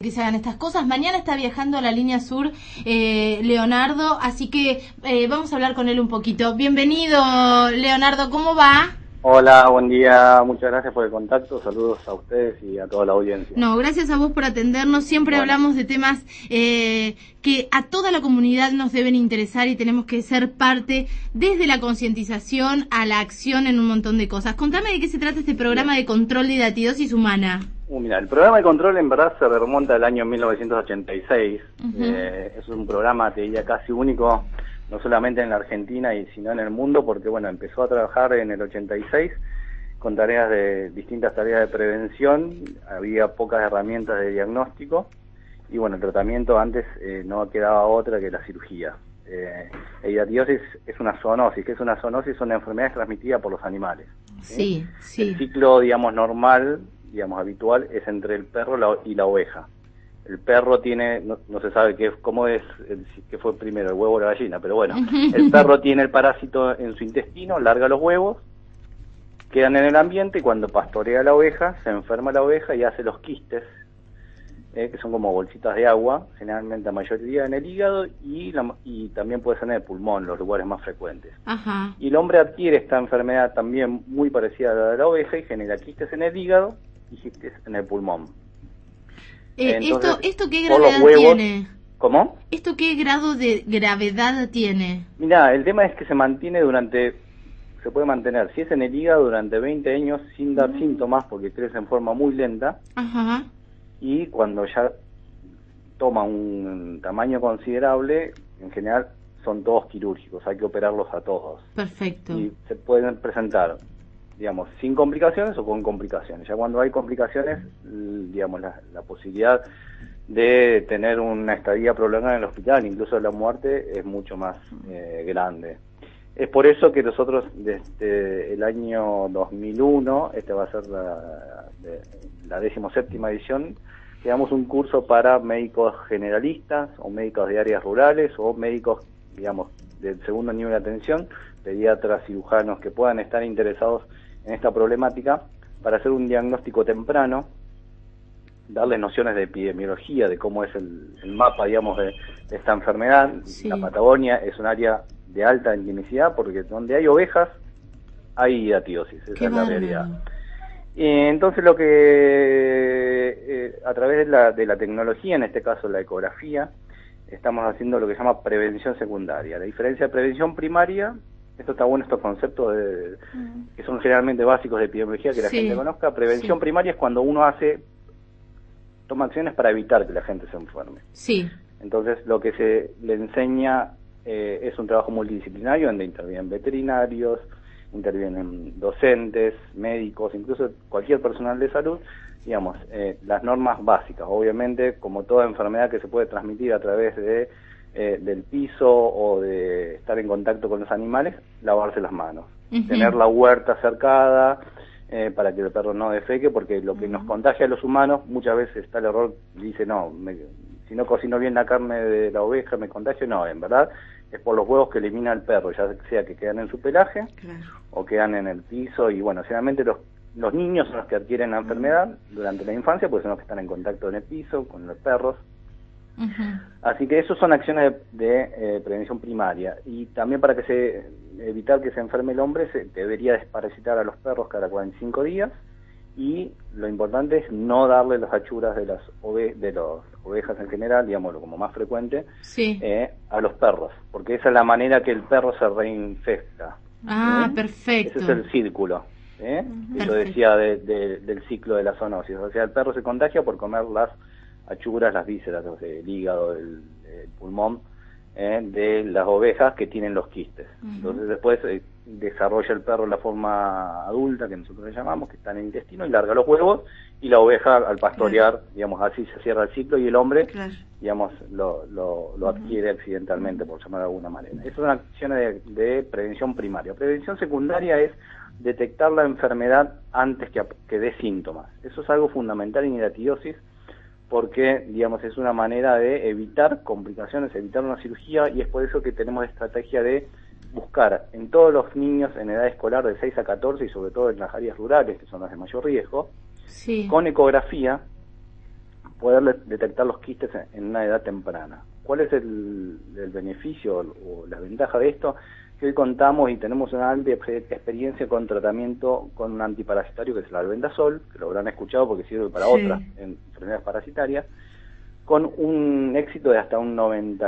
que se hagan estas cosas. Mañana está viajando a la línea sur Leonardo, así que vamos a hablar con él un poquito. Bienvenido, Leonardo, ¿cómo va? Hola, buen día, muchas gracias por el contacto, saludos a ustedes y a toda la audiencia. No, gracias a vos por atendernos, siempre hablamos de temas que a toda la comunidad nos deben interesar y tenemos que ser parte desde la concientización a la acción en un montón de cosas. Contame de qué se trata este programa de control de hidratidosis humana. Mira, el programa de control en verdad se remonta al año 1986, es un programa, te diría, casi único, no solamente en la Argentina sino en el mundo, porque bueno, empezó a trabajar en el 86 con distintas tareas de prevención, había pocas herramientas de diagnóstico y bueno, el tratamiento antes no quedaba otra que la cirugía. La hidratidosis es una zoonosis. ¿Qué es una zoonosis? Son enfermedades transmitidas por los animales. Sí, sí. El ciclo, digamos, normal, digamos, habitual, es entre el perro y la oveja. El perro tiene, no se sabe qué fue primero, el huevo o la gallina, pero bueno, el perro tiene el parásito en su intestino, larga los huevos, quedan en el ambiente y cuando pastorea la oveja, se enferma la oveja y hace los quistes, que son como bolsitas de agua, generalmente la mayoría en el hígado y también puede ser en el pulmón, los lugares más frecuentes. Ajá. Y el hombre adquiere esta enfermedad también muy parecida a la de la oveja y genera quistes en el hígado y quistes en el pulmón. Entonces, ¿Esto qué gravedad tiene? ¿Cómo? ¿Esto qué grado de gravedad tiene? Mirá, el tema es que se puede mantener, si es en el hígado, durante 20 años sin dar síntomas porque crece en forma muy lenta. Ajá. Y cuando ya toma un tamaño considerable, en general son todos quirúrgicos, hay que operarlos a todos. Perfecto. Y se pueden presentar, digamos, sin complicaciones o con complicaciones. Ya cuando hay complicaciones, digamos, la posibilidad de tener una estadía prolongada en el hospital, incluso la muerte, es mucho más grande. Es por eso que nosotros desde el año 2001, este va a ser la 17ª edición, creamos un curso para médicos generalistas o médicos de áreas rurales o médicos, digamos, del segundo nivel de atención, pediatras, cirujanos que puedan estar interesados en esta problemática para hacer un diagnóstico temprano, darles nociones de epidemiología, de cómo es el mapa, digamos, de esta enfermedad. Sí. La Patagonia es un área de alta endemicidad porque donde hay ovejas hay hidratidosis, esa es la realidad. Entonces lo que a través de la tecnología, en este caso la ecografía, estamos haciendo lo que se llama prevención secundaria. La diferencia de prevención primaria, esto está bueno, estos conceptos que son generalmente básicos de epidemiología que la gente conozca. Prevención primaria es cuando uno toma acciones para evitar que la gente se enferme. Sí. Entonces lo que se le enseña es un trabajo multidisciplinario donde intervienen veterinarios, intervienen docentes, médicos, incluso cualquier personal de salud, digamos, las normas básicas. Obviamente, como toda enfermedad que se puede transmitir a través del piso o de estar en contacto con los animales, lavarse las manos. Tener la huerta cercada para que el perro no defeque, porque lo que nos contagia a los humanos, muchas veces está el error, dice, si no cocino bien la carne de la oveja me contagio. No, en verdad es por los huevos que elimina el perro, ya sea que quedan en su pelaje o quedan en el piso. Y bueno, generalmente los niños son los que adquieren la enfermedad durante la infancia, porque son los que están en contacto en el piso con los perros. Así que eso son acciones de prevención primaria. Y también para evitar que se enferme el hombre, se debería desparasitar a los perros cada 45 días. Y lo importante es no darle las achuras de las ovejas en general, digámoslo como más frecuente, a los perros, porque esa es la manera que el perro se reinfecta. Perfecto. Ese es el círculo, que yo decía del ciclo de la zoonosis. O sea, el perro se contagia por comer las achuras, las vísceras, el hígado, el pulmón, de las ovejas que tienen los quistes. Entonces después desarrolla el perro la forma adulta, que nosotros le llamamos, que está en el intestino, y larga los huevos, y la oveja al pastorear, digamos, así se cierra el ciclo, y el hombre, digamos, lo adquiere accidentalmente, por llamar de alguna manera. Esas son acciones de prevención primaria. Prevención secundaria es detectar la enfermedad antes que dé síntomas. Eso es algo fundamental en hidratidosis, porque, digamos, es una manera de evitar complicaciones, evitar una cirugía, y es por eso que tenemos estrategia de buscar en todos los niños en edad escolar de 6 a 14, y sobre todo en las áreas rurales, que son las de mayor riesgo, con ecografía, poder detectar los quistes en una edad temprana. ¿Cuál es el beneficio o la ventaja de esto? Que hoy contamos y tenemos una amplia experiencia con tratamiento con un antiparasitario que es el albendazol, que lo habrán escuchado porque sirve para otras enfermedades parasitarias, con un éxito de hasta un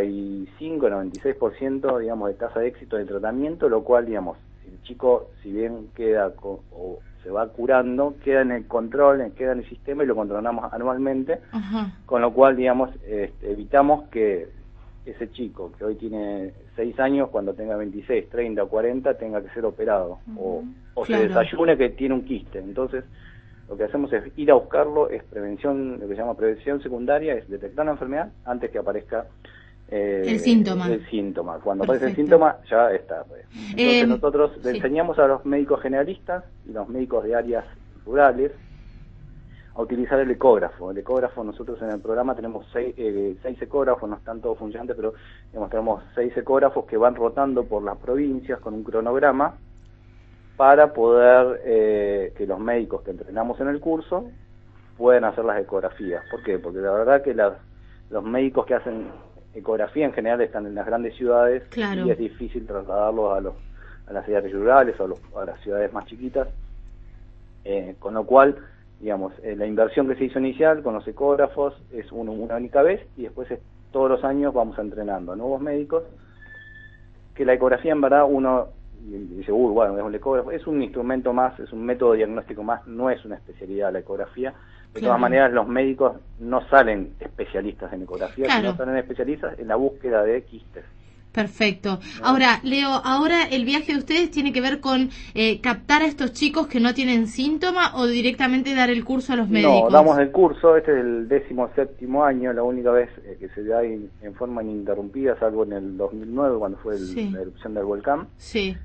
95-96%, digamos, de tasa de éxito de tratamiento, lo cual, digamos, el chico, si bien queda o se va curando, queda en el control, queda en el sistema y lo controlamos anualmente, con lo cual, digamos, evitamos que ese chico que hoy tiene 6 años, cuando tenga 26, 30 o 40, tenga que ser operado, o se desayune que tiene un quiste. Entonces, lo que hacemos es ir a buscarlo, es prevención, lo que se llama prevención secundaria, es detectar la enfermedad antes que aparezca el síntoma. Cuando aparece el síntoma, ya está. Entonces nosotros le enseñamos a los médicos generalistas y los médicos de áreas rurales a utilizar el ecógrafo. El ecógrafo, nosotros en el programa tenemos 6 ecógrafos, no están todos funcionantes, pero digamos, tenemos 6 ecógrafos que van rotando por las provincias con un cronograma para poder que los médicos que entrenamos en el curso puedan hacer las ecografías. ¿Por qué? Porque la verdad que los médicos que hacen ecografía en general están en las grandes ciudades y es difícil trasladarlos a las ciudades rurales o a las ciudades más chiquitas, con lo cual, digamos, la inversión que se hizo inicial con los ecógrafos es una única vez y después todos los años vamos entrenando a nuevos médicos, que la ecografía en verdad uno dice, bueno, es un ecógrafo, es un instrumento más, es un método diagnóstico más, no es una especialidad la ecografía. De todas maneras, los médicos no salen especialistas en ecografía, sino salen especialistas en la búsqueda de quistes. Perfecto. Ahora, Leo, ahora el viaje de ustedes tiene que ver con captar a estos chicos que no tienen síntoma o directamente dar el curso a los médicos. No, damos el curso, este es el 17º año, la única vez que se da en forma ininterrumpida, salvo en el 2009 cuando fue la erupción del volcán. Sí.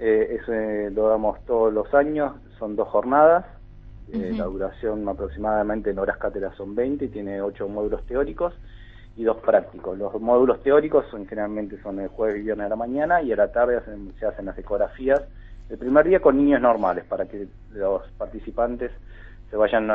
Lo damos todos los años, son 2 jornadas, la duración aproximadamente en horas cátedras son 20 y tiene 8 módulos teóricos y 2 prácticos. Los módulos teóricos generalmente son el jueves y viernes a la mañana y a la tarde se hacen las ecografías el primer día con niños normales para que los participantes se vayan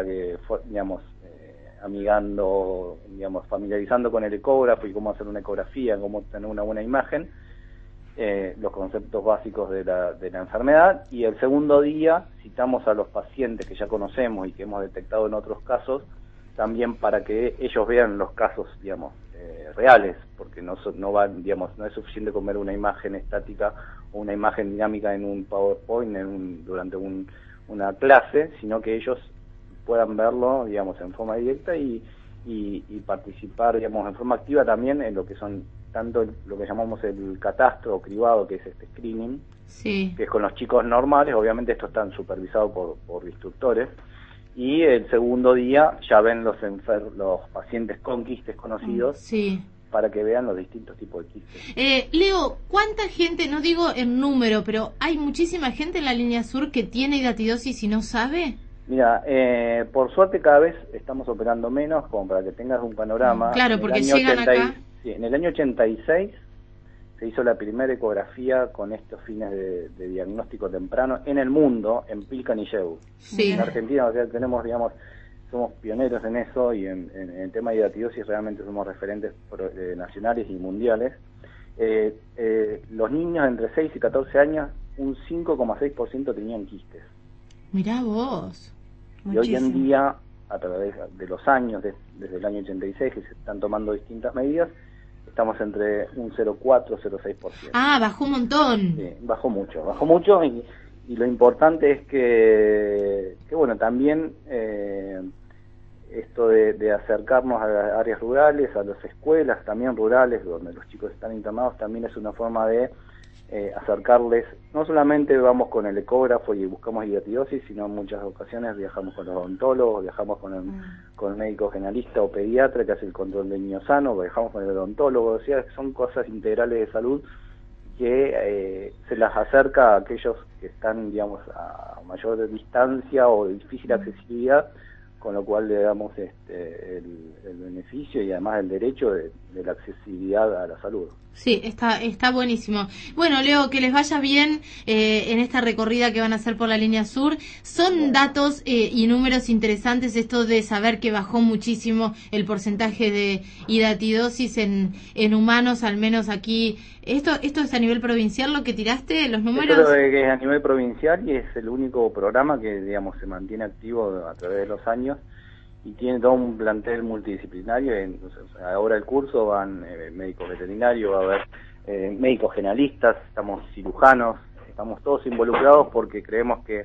amigando, digamos, familiarizando con el ecógrafo y cómo hacer una ecografía, cómo tener una buena imagen, los conceptos básicos de la enfermedad. Y el segundo día citamos a los pacientes que ya conocemos y que hemos detectado en otros casos, también para que ellos vean los casos, digamos, reales, porque no es suficiente con ver una imagen estática o una imagen dinámica en un PowerPoint durante una clase, sino que ellos puedan verlo, digamos, en forma directa y participar, digamos, en forma activa también en lo que son tanto lo que llamamos el catastro o cribado, que es este screening, que es con los chicos normales. Obviamente estos están supervisados por instructores, y el segundo día ya ven los pacientes con quistes conocidos, para que vean los distintos tipos de quistes. Leo, ¿cuánta gente, no digo en número, pero hay muchísima gente en la línea sur que tiene hidatidosis y no sabe? Mira, por suerte cada vez estamos operando menos, como para que tengas un panorama. Claro, porque llegan acá. Sí, en el año 86 se hizo la primera ecografía con estos fines de diagnóstico temprano en el mundo, en Pilcanilleu. En Argentina, o sea, tenemos, digamos, somos pioneros en eso, y en el tema de hidatidosis realmente somos referentes nacionales y mundiales. Los niños entre 6 y 14 años, un 5,6% tenían quistes. Mirá vos. Y hoy en día, a través de los años, desde el año 86, que se están tomando distintas medidas, estamos entre un 0,4 y 0,6%. Ah, bajó un montón. Sí, bajó mucho, y lo importante es que bueno, también esto de acercarnos a las áreas rurales, a las escuelas también rurales, donde los chicos están internados, también es una forma de acercarles. No solamente vamos con el ecógrafo y buscamos hidatidosis, sino en muchas ocasiones viajamos con los odontólogos, viajamos con el médico generalista o pediatra que hace el control de niño sano, viajamos con el odontólogo. O sea, son cosas integrales de salud que se las acerca a aquellos que están, digamos, a mayor distancia o de difícil accesibilidad, con lo cual le damos el beneficio beneficio y además del derecho de la accesibilidad a la salud. Sí, está buenísimo. Bueno, Leo, que les vaya bien en esta recorrida que van a hacer por la línea sur. Son datos y números interesantes esto de saber que bajó muchísimo el porcentaje de hidatidosis en humanos, al menos aquí. ¿Esto es a nivel provincial lo que tiraste, los números? Esto es a nivel provincial y es el único programa que, digamos, se mantiene activo a través de los años. Y tiene todo un plantel multidisciplinario. Ahora el curso van médicos veterinarios, va a haber médicos generalistas, estamos cirujanos, estamos todos involucrados porque creemos que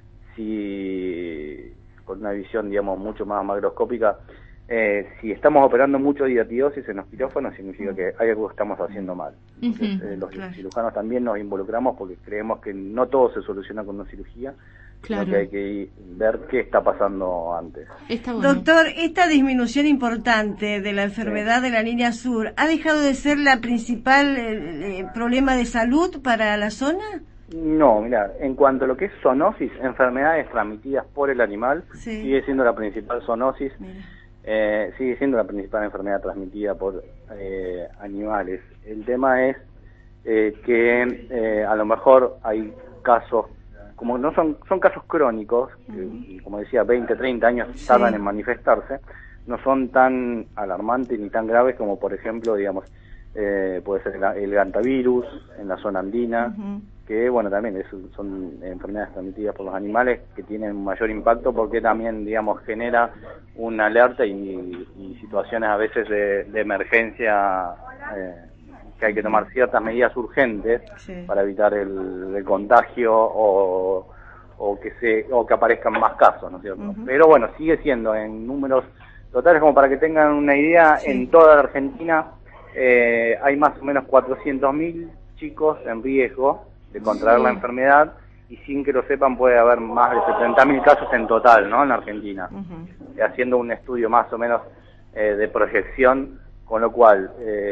si, con una visión, digamos, mucho más macroscópica, si estamos operando mucho hidatidosis en los quirófanos, significa que hay algo que estamos haciendo mal. Entonces, los cirujanos también nos involucramos porque creemos que no todo se soluciona con una cirugía. Claro. Que hay que ver qué está pasando antes. Bueno. Doctor, esta disminución importante de la enfermedad de la línea sur, ¿ha dejado de ser la principal problema de salud para la zona? No, mira, en cuanto a lo que es zoonosis, enfermedades transmitidas por el animal, sigue siendo la principal zoonosis, sigue siendo la principal enfermedad transmitida por animales. El tema es que a lo mejor hay casos, como no son casos crónicos, y como decía, 20, 30 años tardan en manifestarse, no son tan alarmantes ni tan graves como, por ejemplo, digamos, puede ser el gantavirus en la zona andina, que, bueno, también son enfermedades transmitidas por los animales que tienen mayor impacto porque también, digamos, genera una alerta y situaciones a veces de emergencia, que hay que tomar ciertas medidas urgentes para evitar el contagio o que aparezcan más casos, ¿no es cierto? Pero bueno, sigue siendo en números totales, como para que tengan una idea, en toda la Argentina hay más o menos 400.000 chicos en riesgo de contraer la enfermedad, y sin que lo sepan puede haber más de 70.000 casos en total, ¿no?, en la Argentina, haciendo un estudio más o menos de proyección, con lo cual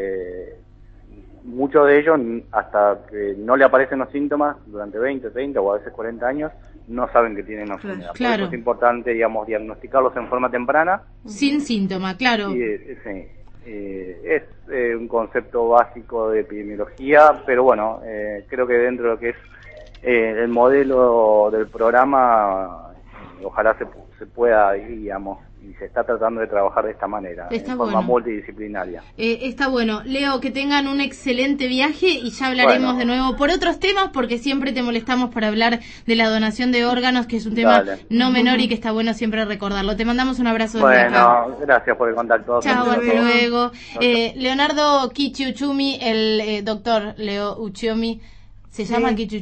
muchos de ellos, hasta que no le aparecen los síntomas durante 20, 30 o a veces 40 años, no saben que tienen enfermedad. Por eso es importante, digamos, diagnosticarlos en forma temprana. Sin síntoma, claro. Es un concepto básico de epidemiología, pero bueno, creo que dentro de lo que es el modelo del programa, ojalá se pueda, digamos, y se está tratando de trabajar de esta manera, en forma multidisciplinaria. Está bueno. Leo, que tengan un excelente viaje y ya hablaremos de nuevo por otros temas, porque siempre te molestamos para hablar de la donación de órganos, que es un tema no menor y que está bueno siempre recordarlo. Te mandamos un abrazo desde acá. Gracias por el contacto. Chao, hasta luego. Leonardo Kichi Uchumi, el doctor Leo Uchiomi, se llama Kichi